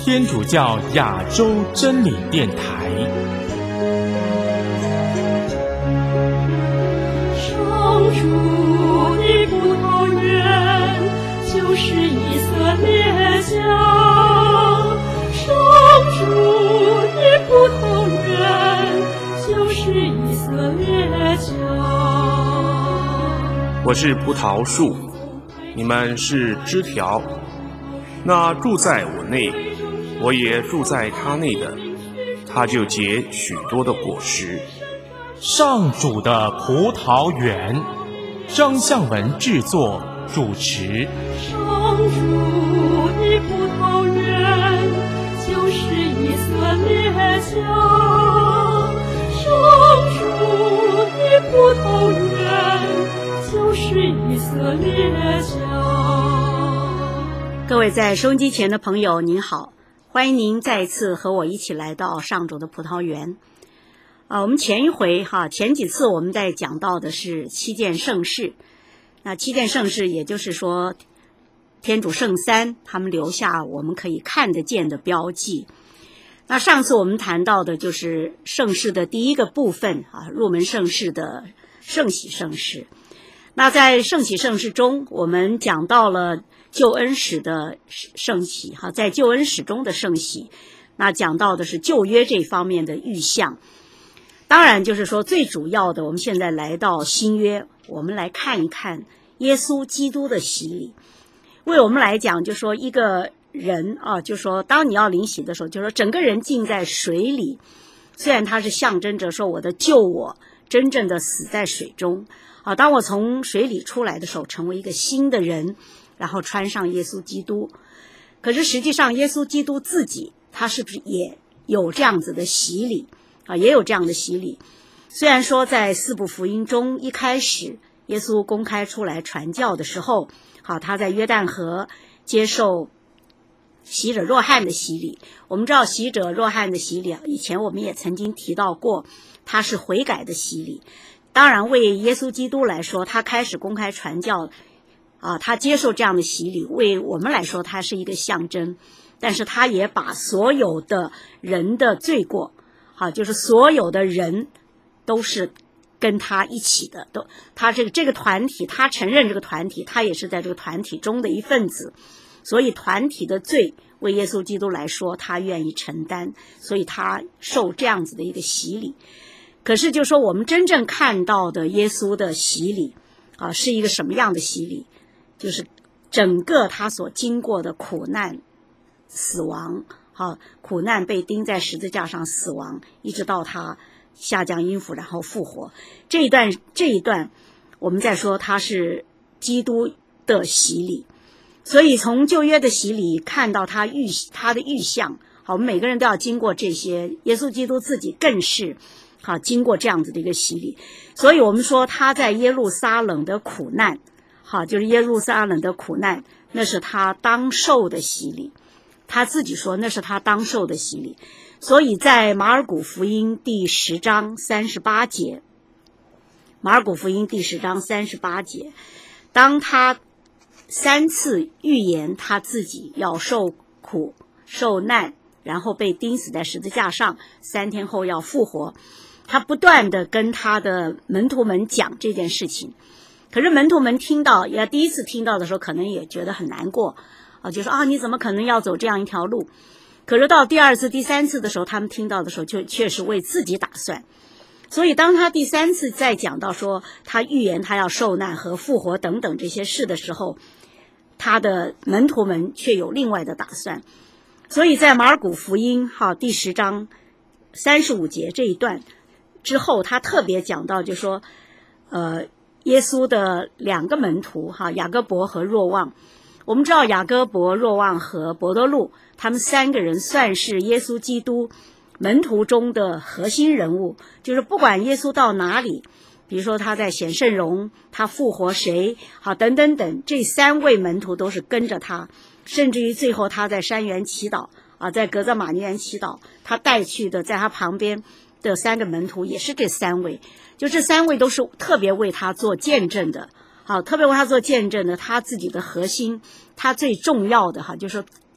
天主教亚洲真理电台。 上主的葡萄园就是以色列家，上主的葡萄园就是以色列家。 我是葡萄树，你们是枝条。那住在我内，我也住在他内的，他就结许多的果实。 上主的葡萄园，张向文制作主持。 上主的葡萄园就是以色列家，上主的葡萄园就是以色列家。 各位在收音机前的朋友您好，欢迎您再一次和我一起来到上主的葡萄园。我们前几次我们在讲到的是七件圣事。那七件圣事也就是说天主圣三他们留下我们可以看得见的标记。那上次我们谈到的就是圣事的第一个部分入门圣事的圣洗圣事。那在圣洗圣事中，我们讲到了救恩史的圣洗在救恩史中的圣洗，那讲到的是旧约这方面的预象。当然就是说最主要的，我们现在来到新约，我们来看一看耶稣基督的洗礼。为我们来讲，就说一个人就说当你要领洗的时候，就说整个人浸在水里，虽然它是象征着说我的救我真正的死在水中当我从水里出来的时候，成为一个新的人，然后穿上耶稣基督。可是实际上耶稣基督自己他是不是也有这样子的洗礼也有这样的洗礼。虽然说在四部福音中一开始耶稣公开出来传教的时候他在约旦河接受洗者若翰的洗礼。我们知道洗者若翰的洗礼以前我们也曾经提到过，他是悔改的洗礼。当然为耶稣基督来说，他开始公开传教他接受这样的洗礼，为我们来说他是一个象征。但是他也把所有的人的罪过就是所有的人都是跟他一起的，他这个团体，他承认这个团体，他也是在这个团体中的一份子，所以团体的罪为耶稣基督来说他愿意承担，所以他受这样子的一个洗礼。可是就说我们真正看到的耶稣的洗礼是一个什么样的洗礼，就是整个他所经过的苦难死亡苦难被钉在十字架上死亡，一直到他下降阴府然后复活，这一段我们再说他是基督的洗礼。所以从旧约的洗礼看到他的预象我们每个人都要经过这些，耶稣基督自己更是经过这样子的一个洗礼。所以我们说他在耶路撒冷的苦难就是耶路撒冷的苦难，那是他当受的洗礼，他自己说那是他当受的洗礼。所以在马尔谷福音第10章38节，马尔谷福音第10章38节，当他3次预言他自己要受苦受难，然后被钉死在十字架上，3天后要复活，他不断的跟他的门徒们讲这件事情。可是门徒们听到，也第一次听到的时候可能也觉得很难过就说你怎么可能要走这样一条路。可是到第2次第3次的时候，他们听到的时候就确实为自己打算。所以当他第3次再讲到说他预言他要受难和复活等等这些事的时候，他的门徒们却有另外的打算。所以在马尔谷福音第10章35节这一段之后，他特别讲到就说耶稣的2个门徒雅各伯和若望。我们知道雅各伯、若望和伯多禄他们3个人算是耶稣基督门徒中的核心人物，就是不管耶稣到哪里，比如说他在显圣容，他复活谁等等等，这3位门徒都是跟着他，甚至于最后他在山园祈祷在革责玛尼园祈祷，他带去的在他旁边的3个门徒也是这3位，就这3位都是特别为他做见证的特别为他做见证的，他自己的核心，他最重要的就是说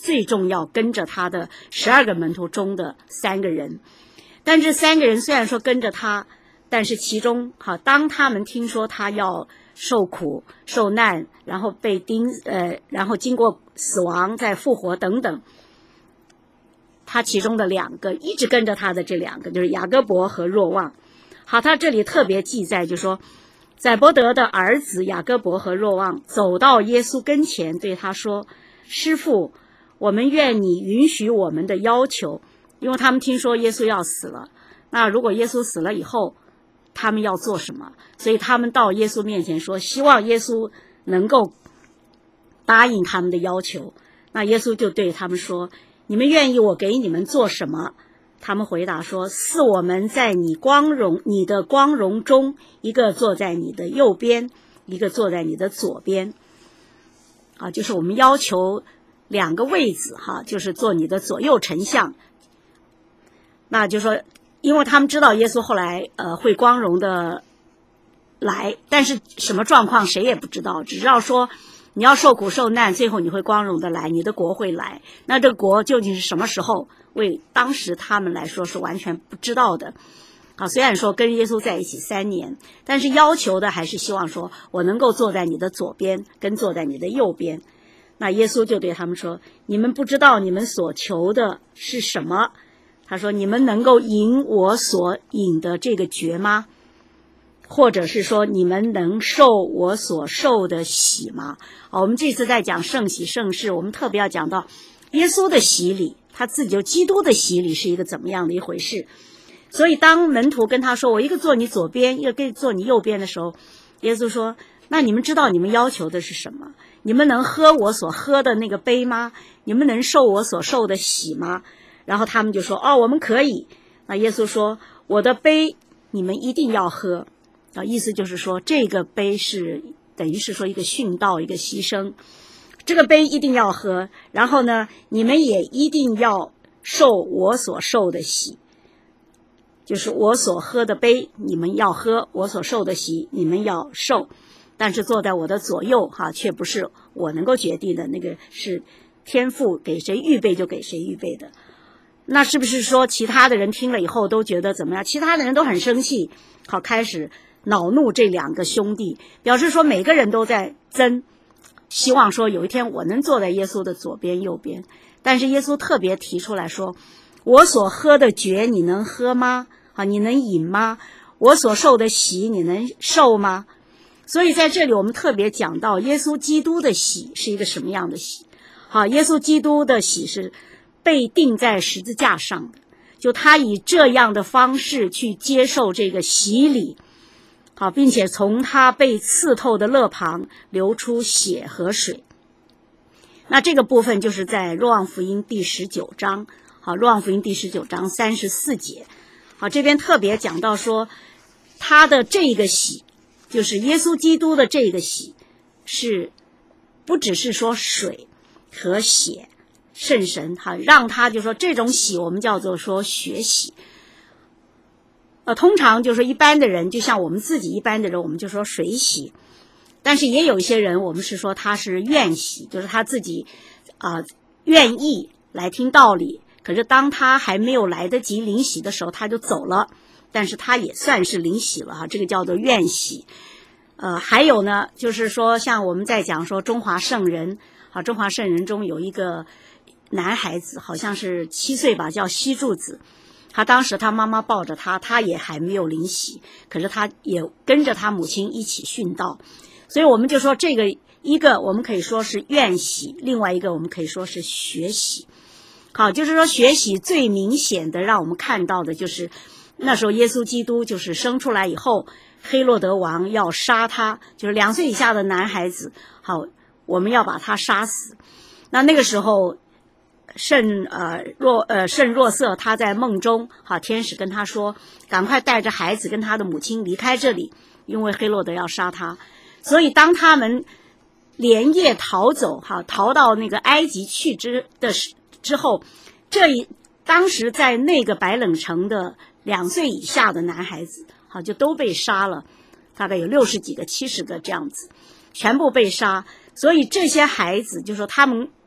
最重要跟着他的12个门徒中的3个人。但这3个人虽然说跟着他，但是其中当他们听说他要受苦受难，然后被然后经过死亡再复活等等，他其中的2个一直跟着他的这2个就是雅各伯和若望。好，他这里特别记载，就说载伯德的儿子雅各伯和若望走到耶稣跟前，对他说：师父，我们愿你允许我们的要求。因为他们听说耶稣要死了，那如果耶稣死了以后他们要做什么，所以他们到耶稣面前说希望耶稣能够答应他们的要求。那耶稣就对他们说：你们愿意我给你们做什么？他们回答说：赐我们在你的光荣中，一个坐在你的右边，一个坐在你的左边。就是我们要求2个位子就是做你的左右丞相。那就说因为他们知道耶稣后来会光荣的来，但是什么状况谁也不知道，只知道说你要受苦受难，最后你会光荣的来，你的国会来。那这个国究竟是什么时候，为当时他们来说是完全不知道的。虽然说跟耶稣在一起3年，但是要求的还是希望说我能够坐在你的左边跟坐在你的右边。那耶稣就对他们说：你们不知道你们所求的是什么。他说：你们能够饮我所饮的这个爵吗？或者是说你们能受我所受的洗吗？我们这次在讲圣洗圣事，我们特别要讲到耶稣的洗礼，他自己就基督的洗礼是一个怎么样的一回事。所以当门徒跟他说我一个坐你左边，一个坐你右边的时候，耶稣说：那你们知道你们要求的是什么？你们能喝我所喝的那个杯吗？你们能受我所受的洗吗？然后他们就说：我们可以。那耶稣说：我的杯你们一定要喝。意思就是说这个杯是等于是说一个殉道，一个牺牲，这个杯一定要喝。然后呢，你们也一定要受我所受的洗，就是我所喝的杯你们要喝，我所受的洗你们要受。但是坐在我的左右却不是我能够决定的，那个是天父给谁预备就给谁预备的。那是不是说其他的人听了以后都觉得怎么样？其他的人都很生气，开始恼怒这2个兄弟，表示说每个人都在希望说有一天我能坐在耶稣的左边右边。但是耶稣特别提出来说：我所喝的爵你能喝吗？你能饮吗？我所受的洗你能受吗？所以在这里我们特别讲到耶稣基督的洗是一个什么样的洗。耶稣基督的洗是被钉在十字架上的，就他以这样的方式去接受这个洗礼，并且从他被刺透的肋旁流出血和水。那这个部分就是在若望福音第19章，若望福音第19章34节。这边特别讲到说他的这个洗，就是耶稣基督的这个洗，是不只是说水和血，圣神让他就说这种洗我们叫做说血洗。通常就是说一般的人，就像我们自己一般的人，我们就说水洗。但是也有一些人我们是说他是愿洗，就是他自己愿意来听道理，可是当他还没有来得及领洗的时候他就走了，但是他也算是领洗了这个叫做愿洗。还有呢就是说像我们在讲说中华圣人中华圣人中有一个男孩子，好像是7岁吧，叫西柱子。他当时他妈妈抱着他，他也还没有领洗，可是他也跟着他母亲一起殉道。所以我们就说这个一个我们可以说是愿洗，另外一个我们可以说是血洗。就是说血洗最明显的让我们看到的就是那时候耶稣基督就是生出来以后，黑洛德王要杀他，就是2岁以下的男孩子，我们要把他杀死。那个时候圣若瑟他在梦中天使跟他说赶快带着孩子跟他的母亲离开这里，因为黑洛德要杀他。所以当他们连夜逃走逃到那个埃及去之后，当时在那个白冷城的2岁以下的男孩子就都被杀了，大概有60几个70个这样子，全部被杀。所以这些孩子就说他们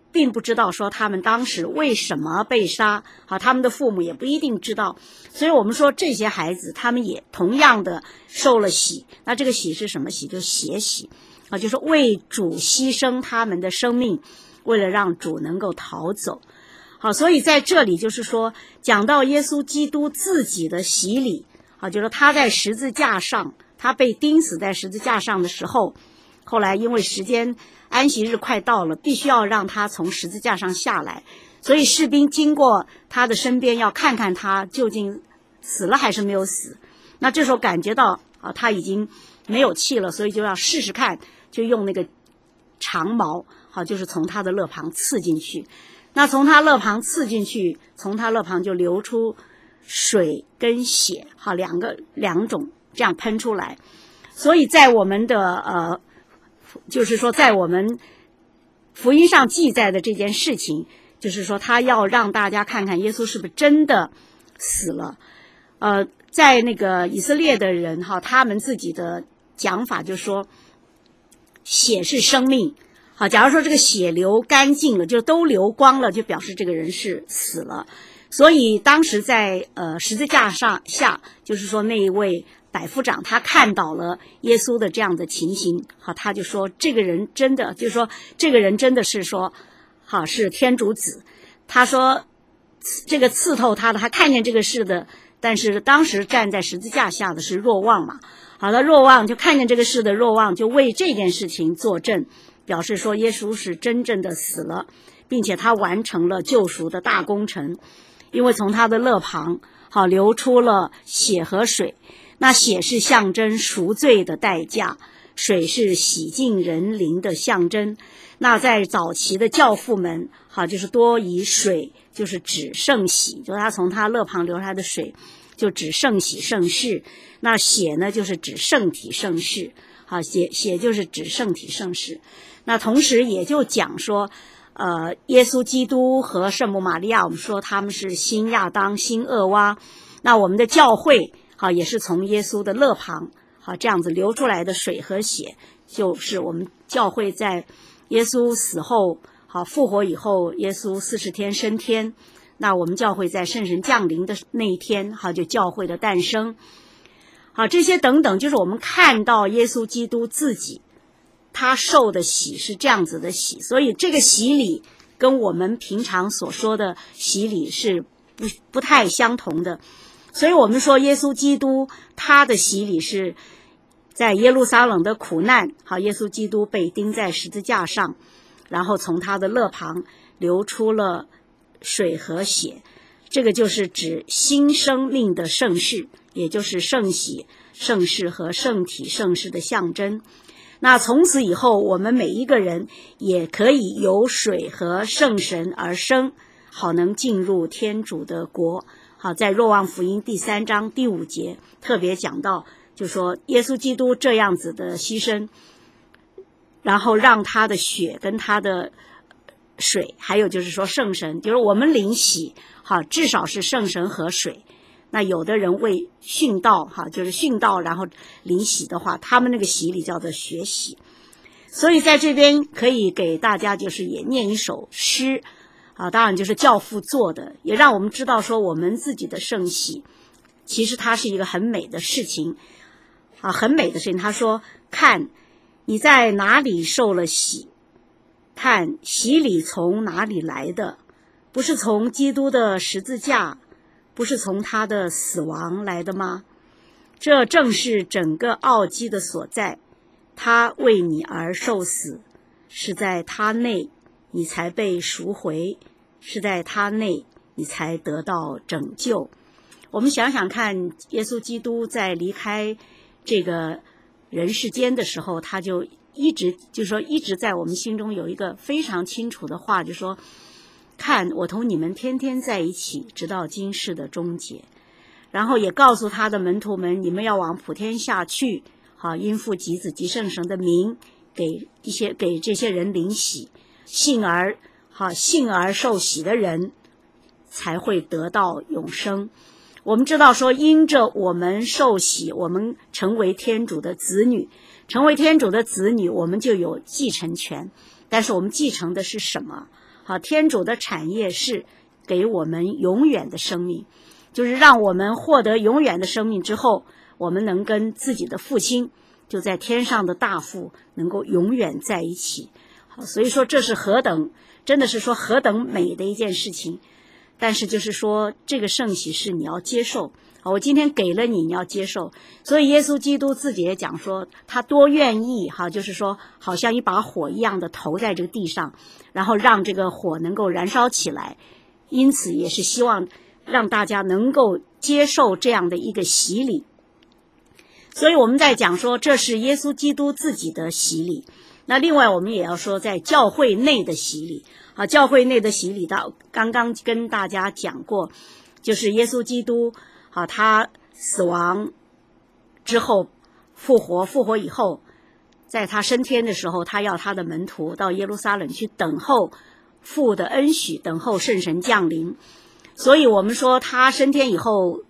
并不知道说他们当时为什么被杀，他们的父母也不一定知道。所以我们说这些孩子他们也同样的受了洗。那这个洗是什么洗？就是血洗就是为主牺牲他们的生命，为了让主能够逃走。好，所以在这里就是说讲到耶稣基督自己的洗礼就是他在十字架上，他被钉死在十字架上的时候，后来因为时间安息日快到了，必须要让他从十字架上下来，所以士兵经过他的身边要看看他究竟死了还是没有死。那这时候感觉到他已经没有气了，所以就要试试看，就用那个长矛就是从他的肋旁刺进去。那从他肋旁刺进去，从他肋旁就流出水跟血两种这样喷出来。所以在我们的就是说在我们福音上记载的这件事情，就是说他要让大家看看耶稣是不是真的死了。在那个以色列的人他们自己的讲法就是说血是生命。假如说这个血流干净了，就都流光了，就表示这个人是死了。所以当时在十字架上下，就是说那一位百夫长他看到了耶稣的这样的情形，他就说这个人真的，就是说这个人真的是说是天主子。他说这个刺透他的，他看见这个事的，但是当时站在十字架下的是若望嘛。好了，若望就看见这个事的若望就为这件事情作证，表示说耶稣是真正的死了，并且他完成了救赎的大工程。因为从他的肋旁流出了血和水，那血是象征赎罪的代价，水是洗净人灵的象征。那在早期的教父们就是多以水就是指圣洗，就是他从他肋旁流出来的水就指圣洗圣事。那血呢就是指圣体圣事，血就是指圣体圣事。那同时也就讲说耶稣基督和圣母玛利亚，我们说他们是新亚当新厄娃。那我们的教会也是从耶稣的肋旁这样子流出来的水和血，就是我们教会在耶稣死后复活以后，耶稣40天升天，那我们教会在圣神降临的那一天就教会的诞生。这些等等就是我们看到耶稣基督自己他受的洗是这样子的洗。所以这个洗礼跟我们平常所说的洗礼是不太相同的。所以我们说耶稣基督他的洗礼是在耶路撒冷的苦难，耶稣基督被钉在十字架上，然后从他的肋旁流出了水和血，这个就是指新生命的圣事，也就是圣洗圣事和圣体圣事的象征。那从此以后我们每一个人也可以由水和圣神而生，好能进入天主的国。在若望福音第3章第5节特别讲到，就说耶稣基督这样子的牺牲，然后让他的血跟他的水，还有就是说圣神，就是我们领洗至少是圣神和水。那有的人为殉道就是殉道然后领洗的话，他们那个洗礼叫做血洗。所以在这边可以给大家就是也念一首诗当然就是教父做的，也让我们知道说我们自己的圣洗其实它是一个很美的事情很美的事情。他说看你在哪里受了洗，看洗礼从哪里来的，不是从基督的十字架，不是从他的死亡来的吗？这正是整个奥基的所在，他为你而受死，是在他内你才被赎回，是在他内你才得到拯救。我们想想看，耶稣基督在离开这个人世间的时候，他就一直在我们心中有一个非常清楚的话，就说看我同你们天天在一起，直到今世的终结。然后也告诉他的门徒们，你们要往普天下去，因父及子及圣神的名给这些人领洗，信而受洗的人才会得到永生。我们知道说因着我们受洗，我们成为天主的子女，成为天主的子女我们就有继承权。但是我们继承的是什么好，天主的产业是给我们永远的生命，就是让我们获得永远的生命之后，我们能跟自己的父亲，就在天上的大父能够永远在一起。好，所以说这是真的是说何等美的一件事情。但是就是说这个圣喜是你要接受，好，我今天给了你，你要接受。所以耶稣基督自己也讲说，他多愿意就是说好像一把火一样的投在这个地上，然后让这个火能够燃烧起来，因此也是希望让大家能够接受这样的一个洗礼。所以我们在讲说这是耶稣基督自己的洗礼。那另外我们也要说在教会内的洗礼。好，教会内的洗礼到刚刚跟大家讲过，就是耶稣基督好，他死亡之后复活以后，在他升天的时候，他要他的门徒到耶路撒冷去等候父的恩许，等候圣神降临。所以我们说他升天以后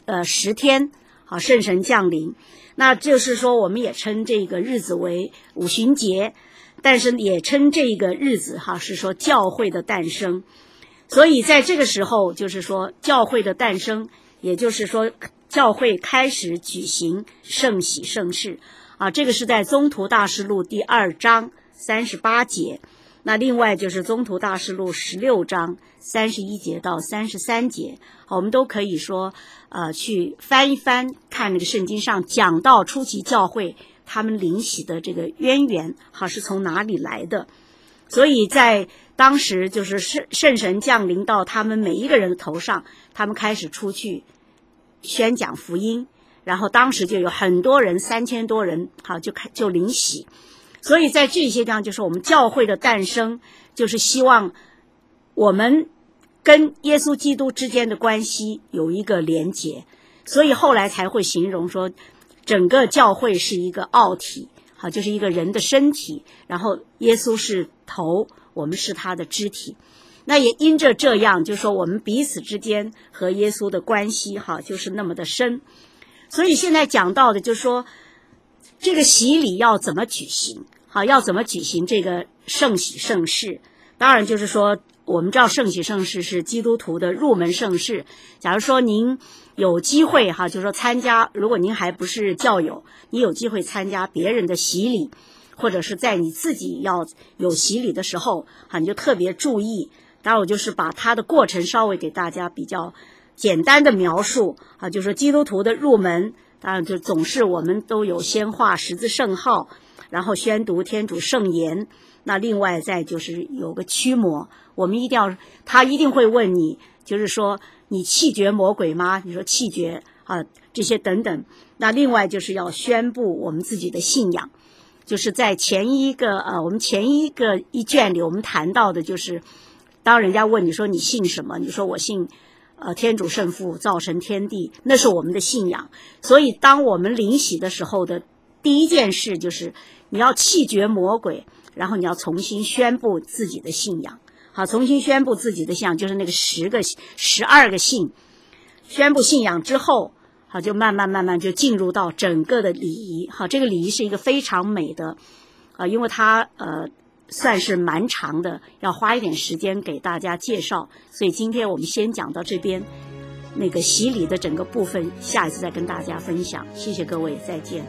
10天，好，圣神降临。那就是说我们也称这个日子为五旬节，但是也称这个日子是说教会的诞生。所以在这个时候就是说教会的诞生，也就是说教会开始举行圣喜圣事这个是在宗徒大事录第2章38节。那另外就是宗徒大事录16章31节到33节，我们都可以说去翻一翻，看那个圣经上讲到初期教会他们领洗的这个渊源是从哪里来的。所以在当时就是圣神降临到他们每一个人的头上，他们开始出去宣讲福音，然后当时就有很多人3000多人就领洗。所以在这些地方就是我们教会的诞生，就是希望我们跟耶稣基督之间的关系有一个连结，所以后来才会形容说整个教会是一个奥体，好，就是一个人的身体，然后耶稣是头，我们是他的肢体。那也因着这样，就是说我们彼此之间和耶稣的关系就是那么的深。所以现在讲到的就是说这个洗礼要怎么举行，要怎么举行这个圣喜圣事。当然就是说我们知道圣喜圣事是基督徒的入门圣事。假如说您有机会就是说参加，如果您还不是教友，你有机会参加别人的洗礼，或者是在你自己要有洗礼的时候你就特别注意。当然我就是把它的过程稍微给大家比较简单的描述就是说基督徒的入门，当然就总是我们都有先画十字圣号，然后宣读天主圣言。那另外再就是有个驱魔，我们他一定会问你，就是说你弃绝魔鬼吗？你说弃绝这些等等。那另外就是要宣布我们自己的信仰，就是在我们前一卷里我们谈到的，就是当人家问你说你信什么，你说我信天主圣父造神天地，那是我们的信仰。所以当我们领洗的时候的第一件事就是你要弃绝魔鬼，然后你要重新宣布自己的信仰。好，重新宣布自己的信仰，就是那个12个信。宣布信仰之后就慢慢就进入到整个的礼仪。好，这个礼仪是一个非常美的因为它算是蛮长的，要花一点时间给大家介绍，所以今天我们先讲到这边，那个洗礼的整个部分下一次再跟大家分享。谢谢各位，再见。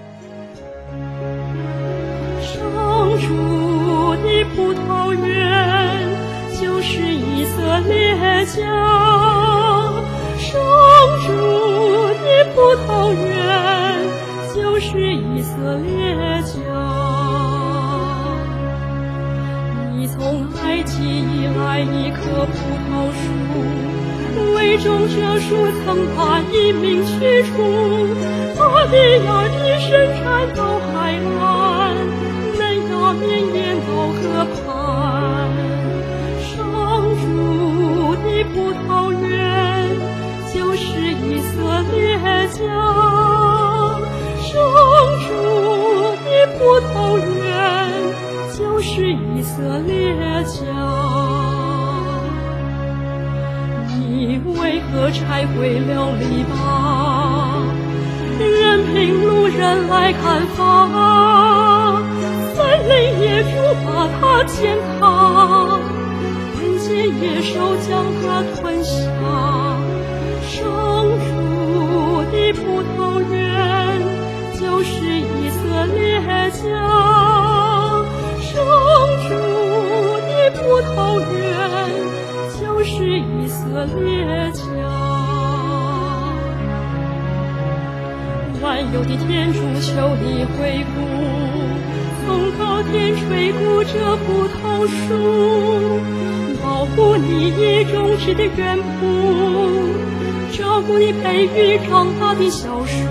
上主的葡萄园就是以色列家，上主的葡萄园就是以色列家。你从埃及以来一棵葡萄树，为种这树曾把一名驱除，把利亚的生产到海岸，嫩芽绵延到河畔。上主的葡萄园就是以色列家，上主的葡萄园就是以色列家。你为何拆毁了篱笆，任凭路人来砍伐？森林野猪把它践踏，本些野兽将它吞下。生出的葡萄园就是以色列家，生出的葡萄园就是以色列家。万有的天主，求你回顾，从高天垂顾这葡萄树，保护你已种植的园圃，照顾你培育长大的小树。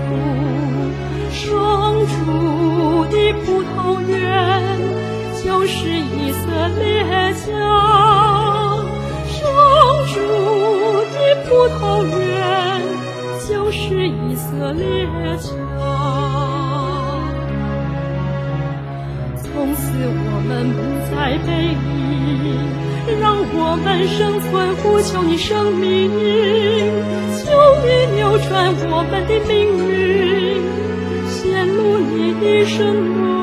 生出的葡萄园就是以色列家，生出的葡萄园就是以色列家。从此我们不再背离，让我们生存呼求你生命，求你扭转我们的命运，显露你的圣容，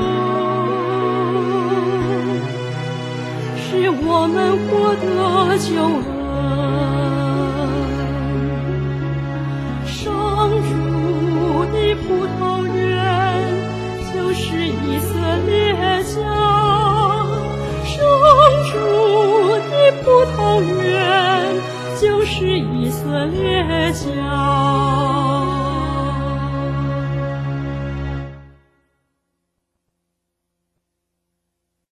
使我们获得救恩。生出的葡萄园就是以色列家，生出的葡萄园就是以色列家。